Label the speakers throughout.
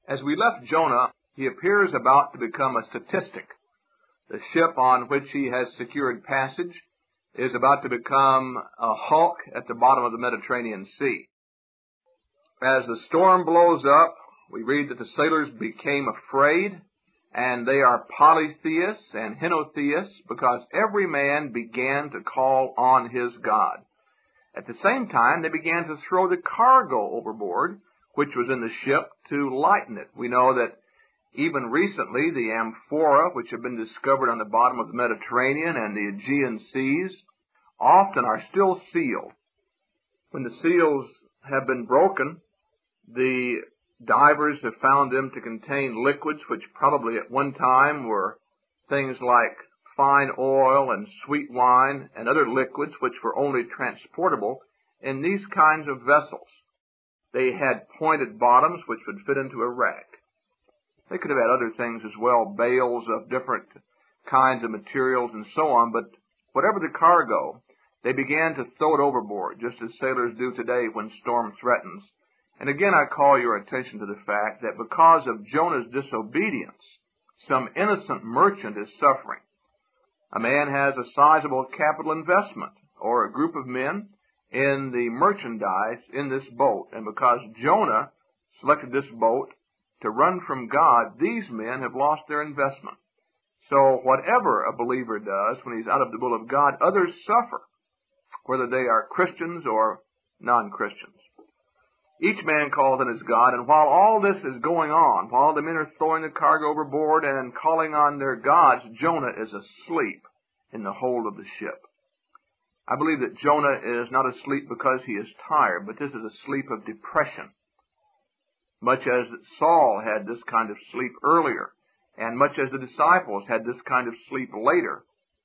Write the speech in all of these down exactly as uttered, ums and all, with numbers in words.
Speaker 1: As we left Jonah, he appears about to become a statistic. The ship on which he has secured passage is about to become a hulk at the bottom of the Mediterranean Sea. As the storm blows up, we read that the sailors became afraid, and they are polytheists and henotheists because every man began to call on his God. At the same time, they began to throw the cargo overboard, which was in the ship, to lighten it. We know that even recently, the amphora, which have been discovered on the bottom of the Mediterranean and the Aegean seas, often are still sealed. When the seals have been broken, the divers have found them to contain liquids which probably at one time were things like fine oil and sweet wine and other liquids which were only transportable in these kinds of vessels. They had pointed bottoms which would fit into a rack. They could have had other things as well, bales of different kinds of materials and so on, but whatever the cargo, they began to throw it overboard, just as sailors do today when storm threatens. And again, I call your attention to the fact that because of Jonah's disobedience, some innocent merchant is suffering. A man has a sizable capital investment, or a group of men, in the merchandise in this boat. And because Jonah selected this boat to run from God, these men have lost their investment. So whatever a believer does when he's out of the will of God, others suffer, whether they are Christians or non-Christians. Each man calls on his God, and while all this is going on, while the men are throwing the cargo overboard and calling on their gods, Jonah is asleep in the hold of the ship. I believe that Jonah is not asleep because he is tired, but this is a sleep of depression. Much as Saul had this kind of sleep earlier, and much as the disciples had this kind of sleep later,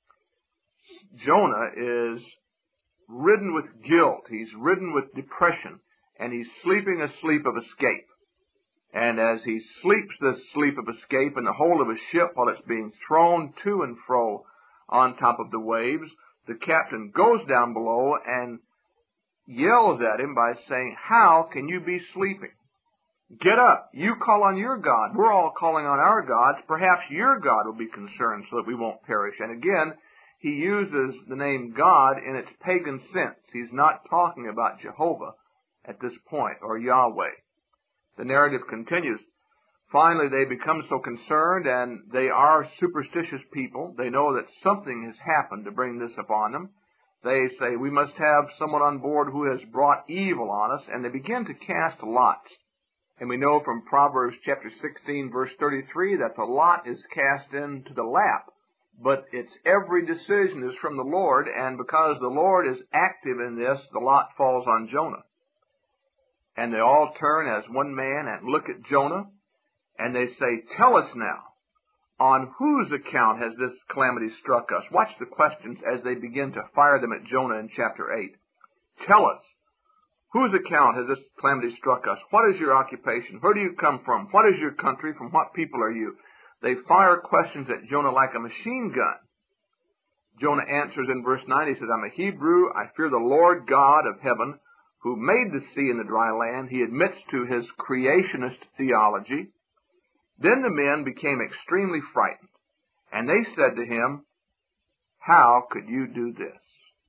Speaker 1: Jonah is ridden with guilt. He's ridden with depression, and he's sleeping a sleep of escape. And as he sleeps this sleep of escape in the hold of a ship while it's being thrown to and fro on top of the waves, the captain goes down below and yells at him by saying, "How can you be sleeping? Get up. You call on your God. We're all calling on our gods. Perhaps your God will be concerned so that we won't perish." And again, he uses the name God in its pagan sense. He's not talking about Jehovah at this point, or Yahweh. The narrative continues. Finally, they become so concerned, and they are superstitious people. They know that something has happened to bring this upon them. They say, "We must have someone on board who has brought evil on us," and they begin to cast lots. And we know from Proverbs chapter sixteen, verse thirty-three, that the lot is cast into the lap. But its every decision is from the Lord, and because the Lord is active in this, the lot falls on Jonah. And they all turn as one man and look at Jonah, and they say, "Tell us now, on whose account has this calamity struck us?" Watch the questions as they begin to fire them at Jonah in chapter eight. "Tell us, whose account has this calamity struck us? What is your occupation? Where do you come from? What is your country? From what people are you?" They fire questions at Jonah like a machine gun. Jonah answers in verse nine. He says, "I'm a Hebrew. I fear the Lord God of heaven, who made the sea and the dry land." He admits to his creationist theology. Then the men became extremely frightened, and they said to him, "How could you do this?"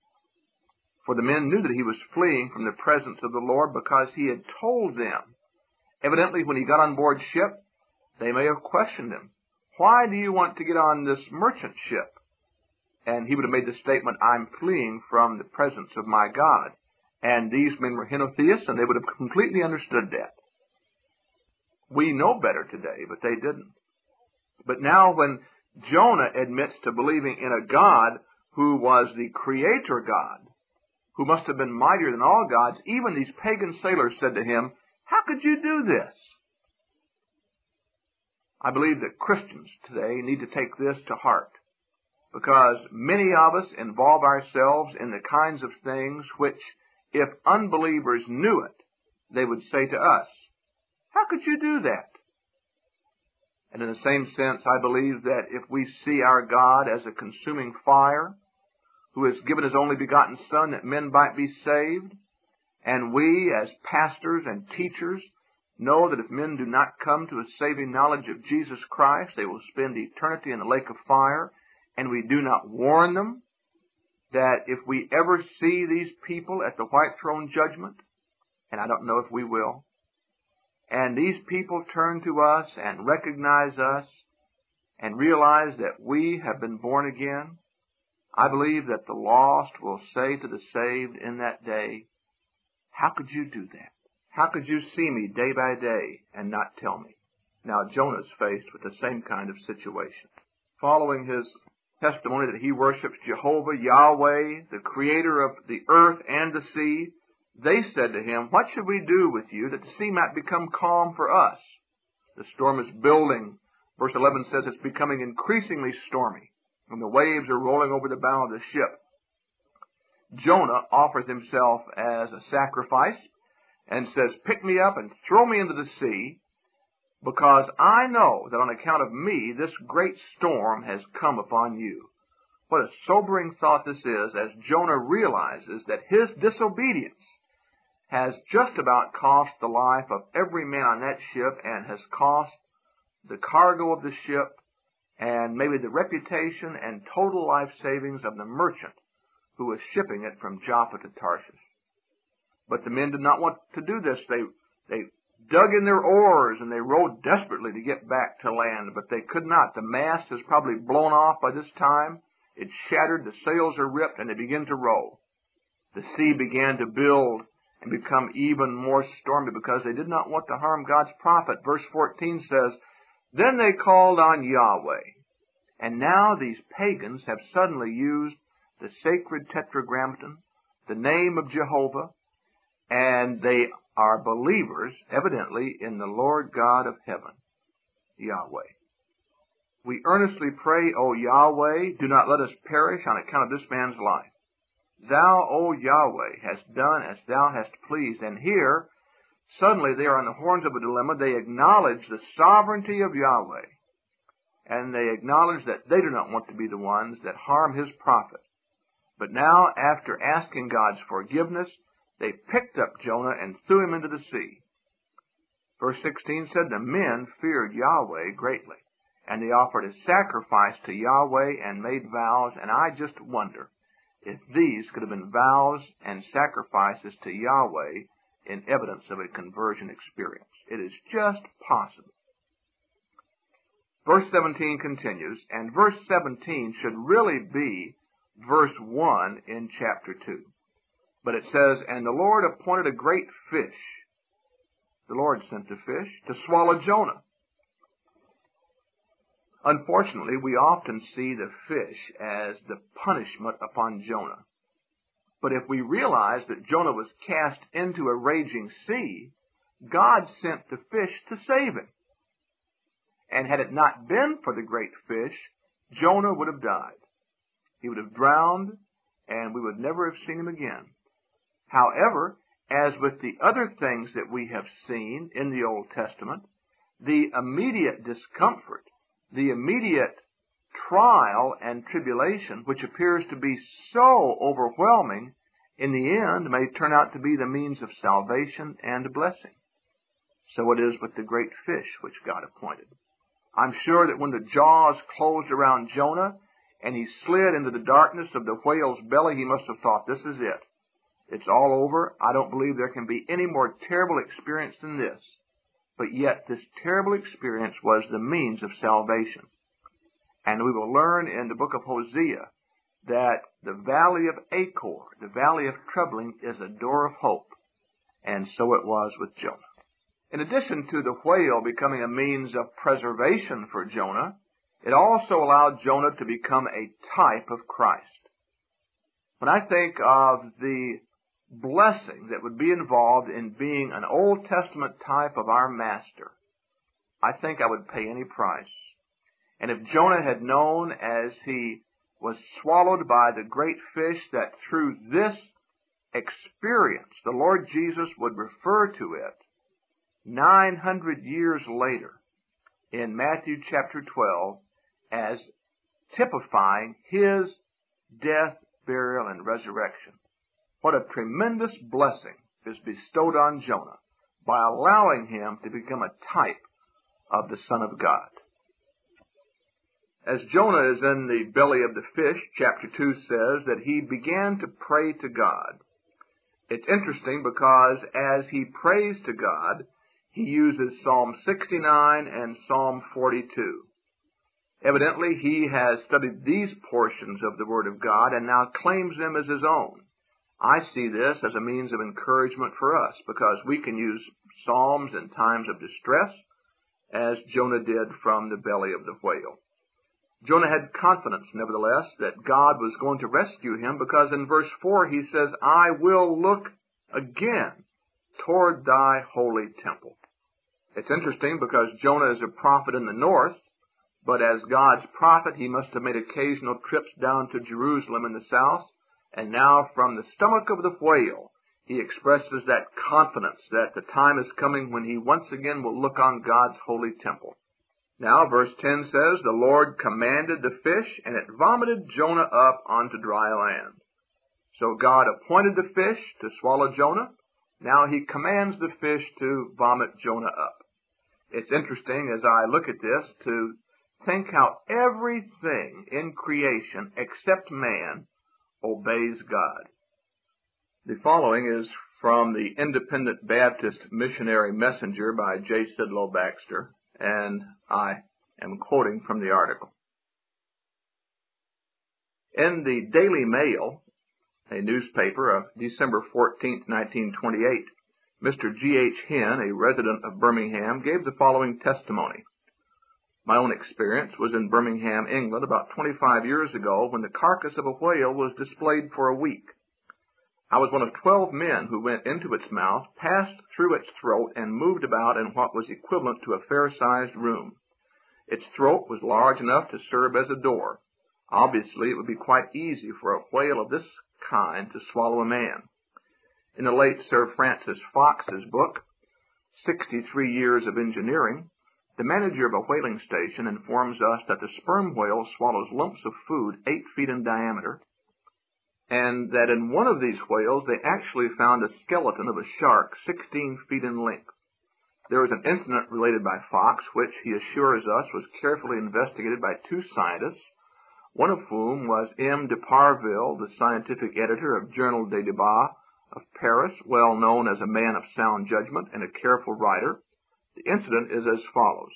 Speaker 1: For the men knew that he was fleeing from the presence of the Lord because he had told them. Evidently, when he got on board ship, they may have questioned him. "Why do you want to get on this merchant ship?" And he would have made the statement, "I'm fleeing from the presence of my God." And these men were henotheists, and they would have completely understood that. We know better today, but they didn't. But now when Jonah admits to believing in a God who was the creator God, who must have been mightier than all gods, even these pagan sailors said to him, "How could you do this?" I believe that Christians today need to take this to heart, because many of us involve ourselves in the kinds of things which, if unbelievers knew it, they would say to us, "How could you do that?" And in the same sense, I believe that if we see our God as a consuming fire, who has given his only begotten Son that men might be saved, and we as pastors and teachers know that if men do not come to a saving knowledge of Jesus Christ, they will spend eternity in the lake of fire, and we do not warn them that if we ever see these people at the white throne judgment, and I don't know if we will, and these people turn to us and recognize us and realize that we have been born again, I believe that the lost will say to the saved in that day, how could you do that? How could you see me day by day and not tell me? Now Jonah's faced with the same kind of situation. Following his testimony that he worships Jehovah, Yahweh, the creator of the earth and the sea, they said to him, what should we do with you that the sea might become calm for us? The storm is building. Verse eleven says it's becoming increasingly stormy, and the waves are rolling over the bow of the ship. Jonah offers himself as a sacrifice and says, pick me up and throw me into the sea, because I know that on account of me this great storm has come upon you. What a sobering thought this is, as Jonah realizes that his disobedience has just about cost the life of every man on that ship and has cost the cargo of the ship and maybe the reputation and total life savings of the merchant who was shipping it from Joppa to Tarshish. But the men did not want to do this. They, they dug in their oars and they rowed desperately to get back to land, but they could not. The mast is probably blown off by this time. It's shattered, the sails are ripped, and they begin to roll. The sea began to build and become even more stormy because they did not want to harm God's prophet. Verse fourteen says, then they called on Yahweh. And now these pagans have suddenly used the sacred tetragrammaton, the name of Jehovah, and they are believers, evidently, in the Lord God of heaven, Yahweh. We earnestly pray, O Yahweh, do not let us perish on account of this man's life. Thou, O Yahweh, hast done as thou hast pleased. And here, suddenly they are on the horns of a dilemma. They acknowledge the sovereignty of Yahweh, and they acknowledge that they do not want to be the ones that harm his prophet. But now, after asking God's forgiveness, they picked up Jonah and threw him into the sea. Verse sixteen said, the men feared Yahweh greatly, and they offered a sacrifice to Yahweh and made vows, and I just wonder if these could have been vows and sacrifices to Yahweh in evidence of a conversion experience. It is just possible. Verse seventeen continues, and verse seventeen should really be verse one in chapter two. But it says, and the Lord appointed a great fish. The Lord sent the fish to swallow Jonah. Unfortunately, we often see the fish as the punishment upon Jonah. But if we realize that Jonah was cast into a raging sea, God sent the fish to save him. And had it not been for the great fish, Jonah would have died. He would have drowned, and we would never have seen him again. However, as with the other things that we have seen in the Old Testament, the immediate discomfort, the immediate trial and tribulation, which appears to be so overwhelming, in the end may turn out to be the means of salvation and blessing. So it is with the great fish which God appointed. I'm sure that when the jaws closed around Jonah and he slid into the darkness of the whale's belly, he must have thought, this is it. It's all over. I don't believe there can be any more terrible experience than this. But yet this terrible experience was the means of salvation. And we will learn in the book of Hosea that the valley of Achor, the valley of troubling, is a door of hope. And so it was with Jonah. In addition to the whale becoming a means of preservation for Jonah, it also allowed Jonah to become a type of Christ. When I think of the blessing that would be involved in being an Old Testament type of our Master, I think I would pay any price. And if Jonah had known as he was swallowed by the great fish that through this experience the Lord Jesus would refer to it nine hundred years later in Matthew chapter twelve as typifying his death, burial, and resurrection. What a tremendous blessing is bestowed on Jonah by allowing him to become a type of the Son of God. As Jonah is in the belly of the fish, chapter two says that he began to pray to God. It's interesting because as he prays to God, he uses Psalm sixty-nine and Psalm forty-two. Evidently, he has studied these portions of the Word of God and now claims them as his own. I see this as a means of encouragement for us because we can use Psalms in times of distress, as Jonah did from the belly of the whale. Jonah had confidence, nevertheless, that God was going to rescue him because in verse four he says, I will look again toward thy holy temple. It's interesting because Jonah is a prophet in the north, but as God's prophet he must have made occasional trips down to Jerusalem in the south, and now from the stomach of the whale he expresses that confidence that the time is coming when he once again will look on God's holy temple. Now, verse ten says, the Lord commanded the fish, and it vomited Jonah up onto dry land. So God appointed the fish to swallow Jonah. Now he commands the fish to vomit Jonah up. It's interesting as I look at this to think how everything in creation except man obeys God. The following is from the Independent Baptist Missionary Messenger by J. Sidlow Baxter, and I am quoting from the article. In the Daily Mail, a newspaper of December fourteenth, nineteen twenty-eight, Mister G H Henn, a resident of Birmingham, gave the following testimony. My own experience was in Birmingham, England, about twenty-five years ago when the carcass of a whale was displayed for a week. I was one of twelve men who went into its mouth, passed through its throat, and moved about in what was equivalent to a fair-sized room. Its throat was large enough to serve as a door. Obviously, it would be quite easy for a whale of this kind to swallow a man. In the late Sir Francis Fox's book, sixty-three Years of Engineering, the manager of a whaling station informs us that the sperm whale swallows lumps of food eight feet in diameter, and that in one of these whales they actually found a skeleton of a shark sixteen feet in length. There was an incident related by Fox, which he assures us was carefully investigated by two scientists, one of whom was M. de Parville, the scientific editor of Journal des Débats of Paris, well known as a man of sound judgment and a careful writer. The incident is as follows.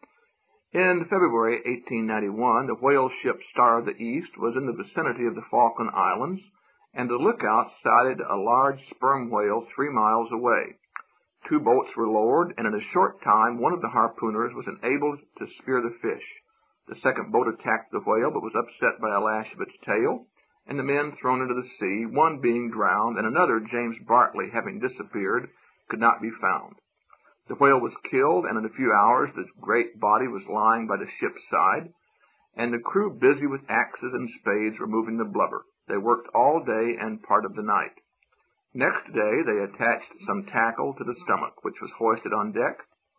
Speaker 1: In February eighteen ninety-one, the whale ship Star of the East was in the vicinity of the Falkland Islands, and the lookout sighted a large sperm whale three miles away. Two boats were lowered, and in a short time one of the harpooners was enabled to spear the fish. The second boat attacked the whale, but was upset by a lash of its tail, and the men thrown into the sea, one being drowned, and another, James Bartley, having disappeared, could not be found. The whale was killed, and in a few hours the great body was lying by the ship's side, and the crew busy with axes and spades removing the blubber. They worked all day and part of the night. Next day they attached some tackle to the stomach, which was hoisted on deck.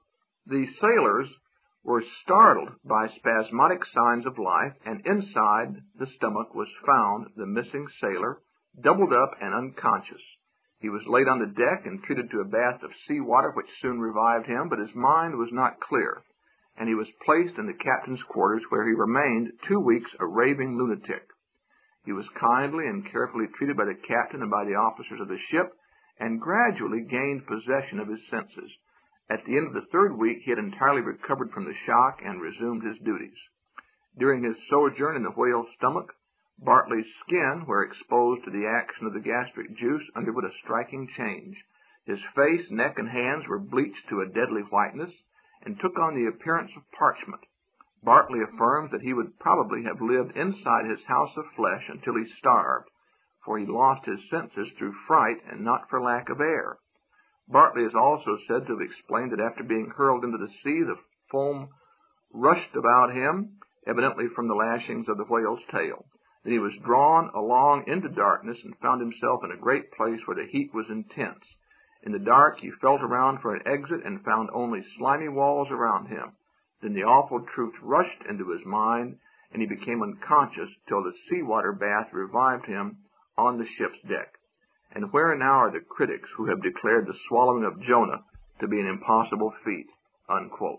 Speaker 1: The sailors were startled by spasmodic signs of life, and inside the stomach was found the missing sailor, doubled up and unconscious. He was laid on the deck and treated to a bath of seawater, which soon revived him, but his mind was not clear, and he was placed in the captain's quarters, where he remained two weeks a raving lunatic. He was kindly and carefully treated by the captain and by the officers of the ship, and gradually gained possession of his senses. At the end of the third week, he had entirely recovered from the shock and resumed his duties. During his sojourn in the whale's stomach, Bartley's skin, where exposed to the action of the gastric juice, underwent a striking change. His face, neck, and hands were bleached to a deadly whiteness and took on the appearance of parchment. Bartley affirms that he would probably have lived inside his house of flesh until he starved, for he lost his senses through fright and not for lack of air. Bartley is also said to have explained that after being hurled into the sea, the foam rushed about him, evidently from the lashings of the whale's tail. Then he was drawn along into darkness and found himself in a great place where the heat was intense. In the dark he felt around for an exit and found only slimy walls around him. Then the awful truth rushed into his mind, and he became unconscious till the seawater bath revived him on the ship's deck. And where now are the critics who have declared the swallowing of Jonah to be an impossible feat, unquote.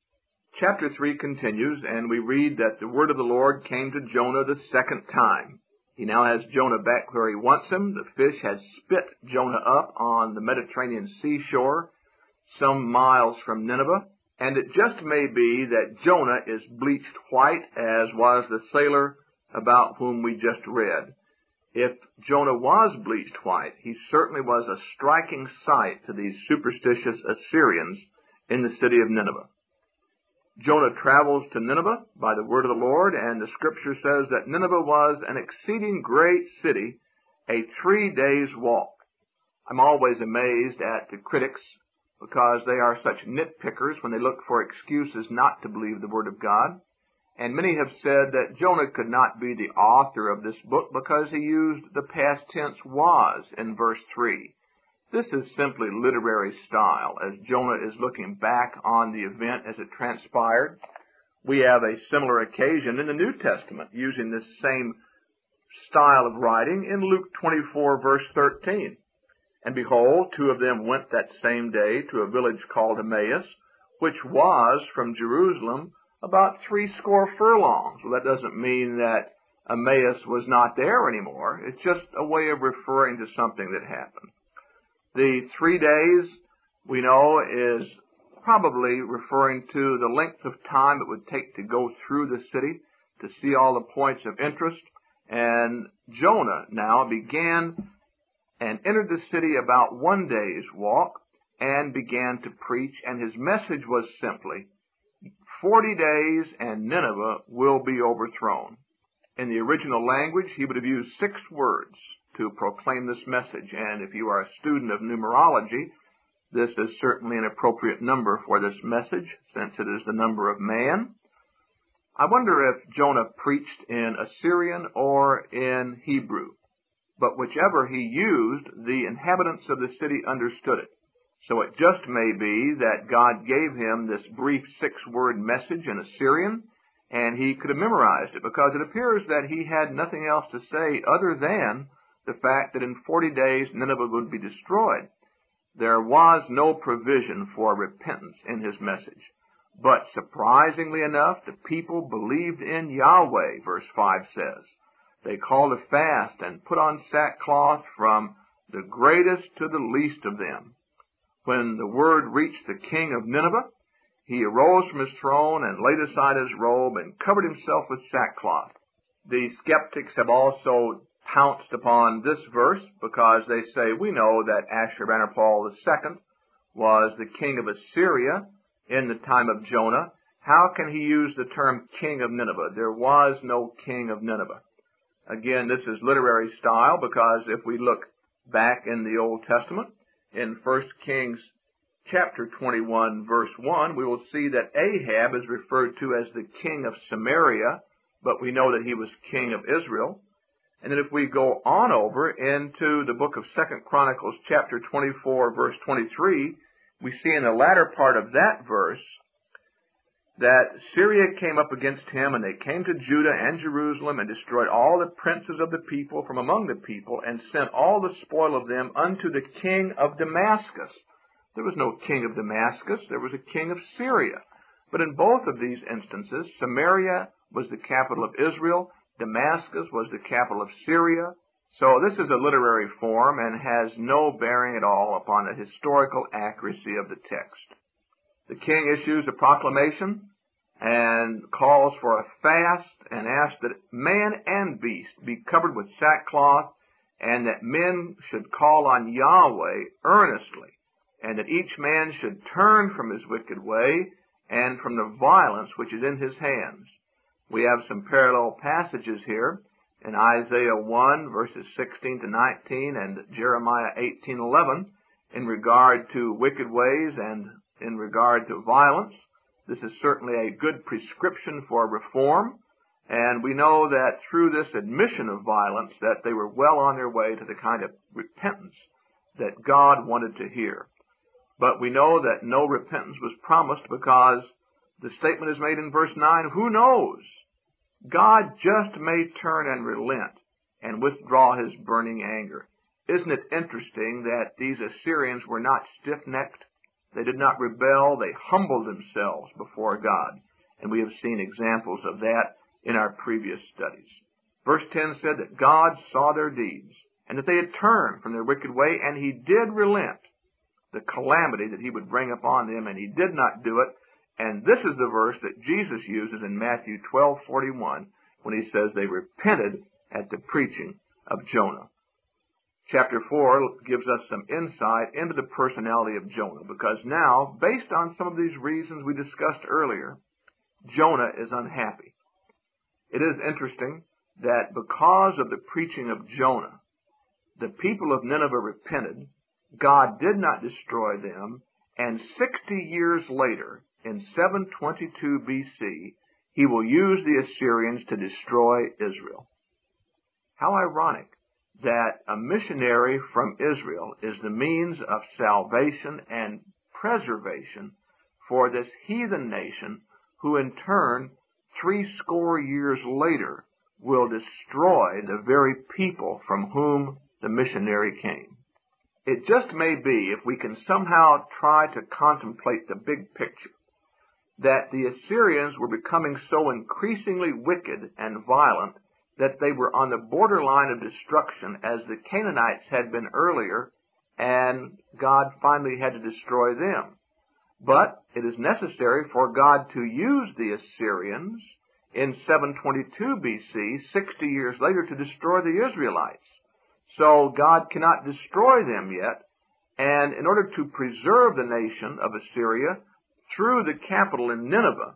Speaker 1: Chapter three continues, and we read that the word of the Lord came to Jonah the second time. He now has Jonah back where he wants him. The fish has spit Jonah up on the Mediterranean seashore, some miles from Nineveh. And it just may be that Jonah is bleached white, as was the sailor about whom we just read. If Jonah was bleached white, he certainly was a striking sight to these superstitious Assyrians in the city of Nineveh. Jonah travels to Nineveh by the word of the Lord, and the scripture says that Nineveh was an exceeding great city, a three days' walk. I'm always amazed at the critics because they are such nitpickers when they look for excuses not to believe the word of God. And many have said that Jonah could not be the author of this book because he used the past tense was in verse three. This is simply literary style, as Jonah is looking back on the event as it transpired. We have a similar occasion in the New Testament using this same style of writing in Luke twenty-four, verse thirteen. And behold, two of them went that same day to a village called Emmaus, which was from Jerusalem about three score furlongs. Well, that doesn't mean that Emmaus was not there anymore. It's just a way of referring to something that happened. The three days, we know, is probably referring to the length of time it would take to go through the city to see all the points of interest. And Jonah now began and entered the city about one day's walk and began to preach. And his message was simply, forty days and Nineveh will be overthrown. In the original language, he would have used six words to proclaim this message. And if you are a student of numerology, this is certainly an appropriate number for this message, since it is the number of man. I wonder if Jonah preached in Assyrian or in Hebrew. But whichever he used, the inhabitants of the city understood it. So it just may be that God gave him this brief six-word message in Assyrian, and he could have memorized it, because it appears that he had nothing else to say other than the fact that in forty days Nineveh would be destroyed. There was no provision for repentance in his message. But surprisingly enough, the people believed in Yahweh, verse five says. They called a fast and put on sackcloth from the greatest to the least of them. When the word reached the king of Nineveh, he arose from his throne and laid aside his robe and covered himself with sackcloth. The skeptics have also pounced upon this verse because they say, we know that Ashurbanipal the Second was the king of Assyria in the time of Jonah. How can he use the term king of Nineveh? There was no king of Nineveh. Again, this is literary style, because if we look back in the Old Testament, in First Kings chapter twenty-one, verse one, we will see that Ahab is referred to as the king of Samaria, but we know that he was king of Israel. And then if we go on over into the book of Second Chronicles chapter twenty-four, verse twenty-three, we see in the latter part of that verse that Syria came up against him, and they came to Judah and Jerusalem and destroyed all the princes of the people from among the people and sent all the spoil of them unto the king of Damascus. There was no king of Damascus, there was a king of Syria. But in both of these instances, Samaria was the capital of Israel, Damascus was the capital of Syria. So this is a literary form and has no bearing at all upon the historical accuracy of the text. The king issues a proclamation and calls for a fast and asks that man and beast be covered with sackcloth, and that men should call on Yahweh earnestly, and that each man should turn from his wicked way and from the violence which is in his hands. We have some parallel passages here in Isaiah one, verses sixteen to nineteen, and Jeremiah eighteen eleven, in regard to wicked ways and in regard to violence. This is certainly a good prescription for reform, and we know that through this admission of violence that they were well on their way to the kind of repentance that God wanted to hear. But we know that no repentance was promised, because the statement is made in verse nine, who knows? God just may turn and relent and withdraw his burning anger. Isn't it interesting that these Assyrians were not stiff-necked? They did not rebel. They humbled themselves before God. And we have seen examples of that in our previous studies. Verse ten said that God saw their deeds and that they had turned from their wicked way, and he did relent the calamity that he would bring upon them, and he did not do it. And this is the verse that Jesus uses in Matthew twelve forty-one when he says they repented at the preaching of Jonah. Chapter four gives us some insight into the personality of Jonah, because now, based on some of these reasons we discussed earlier, Jonah is unhappy. It is interesting that because of the preaching of Jonah, the people of Nineveh repented, God did not destroy them, and sixty years later, in seven twenty-two B C, he will use the Assyrians to destroy Israel. How ironic that a missionary from Israel is the means of salvation and preservation for this heathen nation, who in turn, three score years later, will destroy the very people from whom the missionary came. It just may be, if we can somehow try to contemplate the big picture, that the Assyrians were becoming so increasingly wicked and violent that they were on the borderline of destruction as the Canaanites had been earlier, and God finally had to destroy them. But it is necessary for God to use the Assyrians in seven twenty-two B C, sixty years later, to destroy the Israelites. So God cannot destroy them yet, and in order to preserve the nation of Assyria through the capital in Nineveh,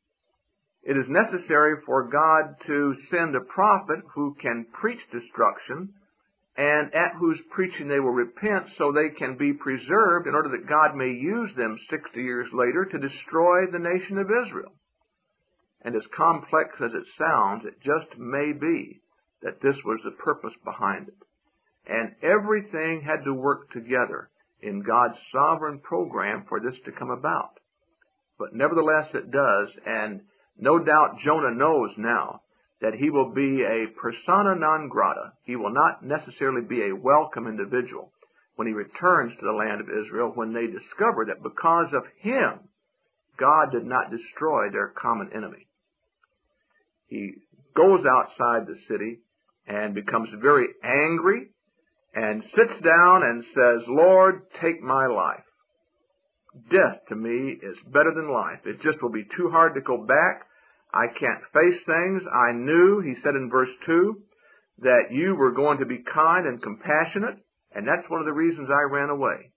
Speaker 1: it is necessary for God to send a prophet who can preach destruction, and at whose preaching they will repent, so they can be preserved in order that God may use them sixty years later to destroy the nation of Israel. And as complex as it sounds, it just may be that this was the purpose behind it. And everything had to work together in God's sovereign program for this to come about. But nevertheless it does, and no doubt Jonah knows now that he will be a persona non grata. He will not necessarily be a welcome individual when he returns to the land of Israel, when they discover that because of him, God did not destroy their common enemy. He goes outside the city and becomes very angry and sits down and says, "Lord, take my life. Death to me is better than life. It just will be too hard to go back. I can't face things. I knew," he said in verse two, "that you were going to be kind and compassionate, and that's one of the reasons I ran away."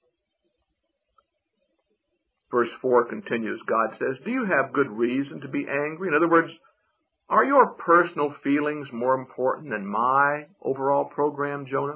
Speaker 1: Verse four continues. God says, "Do you have good reason to be angry?" In other words, are your personal feelings more important than my overall program, Jonah?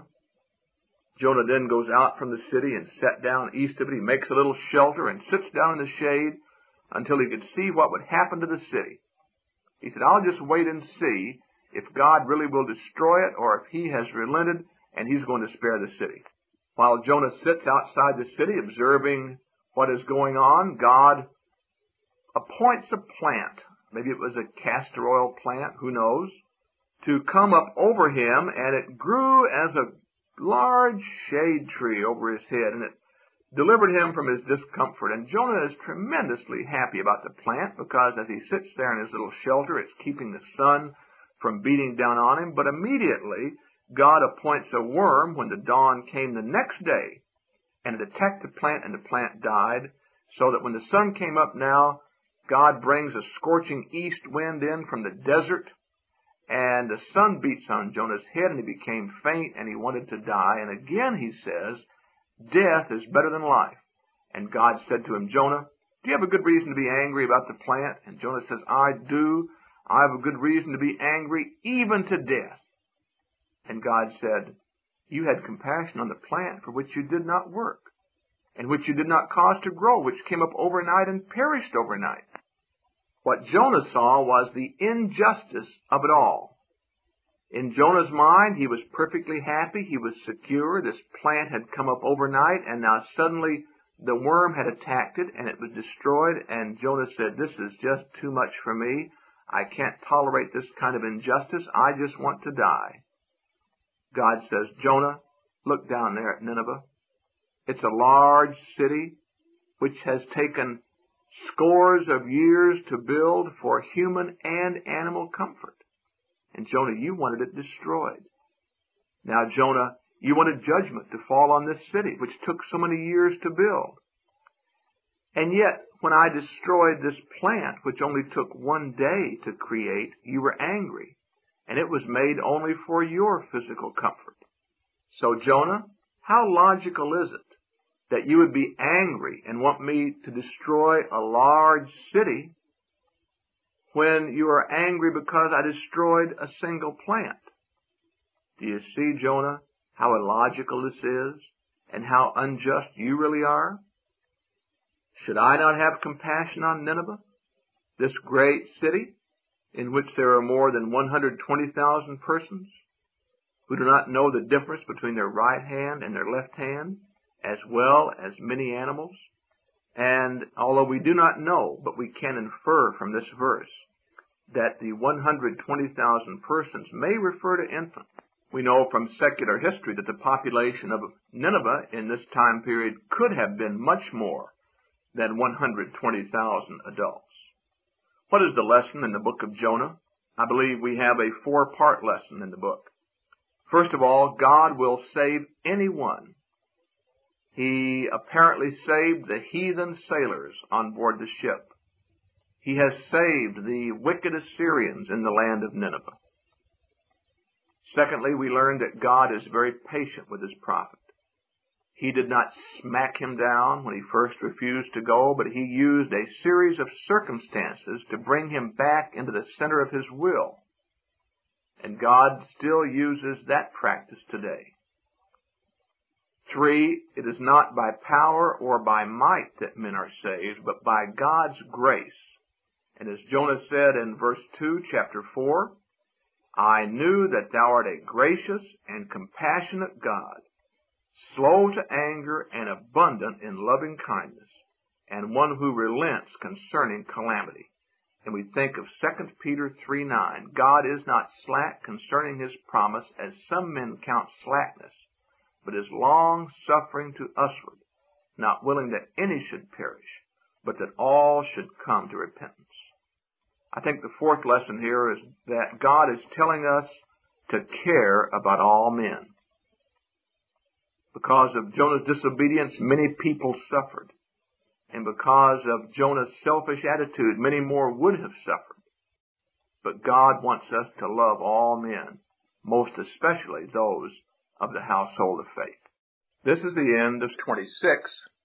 Speaker 1: Jonah then goes out from the city and sat down east of it. He makes a little shelter and sits down in the shade until he could see what would happen to the city. He said, "I'll just wait and see if God really will destroy it, or if he has relented and he's going to spare the city." While Jonah sits outside the city observing what is going on, God appoints a plant, maybe it was a castor oil plant, who knows, to come up over him, and it grew as a large shade tree over his head, and it delivered him from his discomfort. And Jonah is tremendously happy about the plant, because as he sits there in his little shelter, it's keeping the sun from beating down on him. But immediately, God appoints a worm when the dawn came the next day, and it attacked the plant, and the plant died, so that when the sun came up now, God brings a scorching east wind in from the desert, and the sun beats on Jonah's head, and he became faint, and he wanted to die. And again he says, "Death is better than life." And God said to him, "Jonah, do you have a good reason to be angry about the plant?" And Jonah says, "I do. I have a good reason to be angry, even to death." And God said, "You had compassion on the plant for which you did not work, and which you did not cause to grow, which came up overnight and perished overnight." What Jonah saw was the injustice of it all. In Jonah's mind, he was perfectly happy. He was secure. This plant had come up overnight, and now suddenly the worm had attacked it, and it was destroyed. And Jonah said, "This is just too much for me. I can't tolerate this kind of injustice. I just want to die." God says, "Jonah, look down there at Nineveh. It's a large city. which has taken scores of years to build for human and animal comfort. And Jonah, you wanted it destroyed. Now, Jonah, you wanted judgment to fall on this city, which took so many years to build. And yet, when I destroyed this plant, which only took one day to create, you were angry, and it was made only for your physical comfort. So, Jonah, how logical is it that you would be angry and want me to destroy a large city when you are angry because I destroyed a single plant? Do you see, Jonah, how illogical this is and how unjust you really are? Should I not have compassion on Nineveh, this great city in which there are more than one hundred twenty thousand persons who do not know the difference between their right hand and their left hand, as well as many animals? And although we do not know, but we can infer from this verse that the one hundred twenty thousand persons may refer to infants. We know from secular history that the population of Nineveh in this time period could have been much more than one hundred twenty thousand adults. What is the lesson in the book of Jonah? I believe we have a four-part lesson in the book. First of all, God will save anyone. He apparently saved the heathen sailors on board the ship. He has saved the wicked Assyrians in the land of Nineveh. Secondly, we learn that God is very patient with his prophet. He did not smack him down when he first refused to go, but he used a series of circumstances to bring him back into the center of his will. And God still uses that practice today. Three, it is not by power or by might that men are saved, but by God's grace. And as Jonah said in verse two, chapter four, I knew that thou art a gracious and compassionate God, slow to anger and abundant in loving kindness, and one who relents concerning calamity. And we think of Second Peter three nine, God is not slack concerning his promise, as some men count slackness, but is long-suffering to usward, not willing that any should perish, but that all should come to repentance. I think the fourth lesson here is that God is telling us to care about all men. Because of Jonah's disobedience, many people suffered. And because of Jonah's selfish attitude, many more would have suffered. But God wants us to love all men, most especially those of the household of faith. This is the end of twenty-six.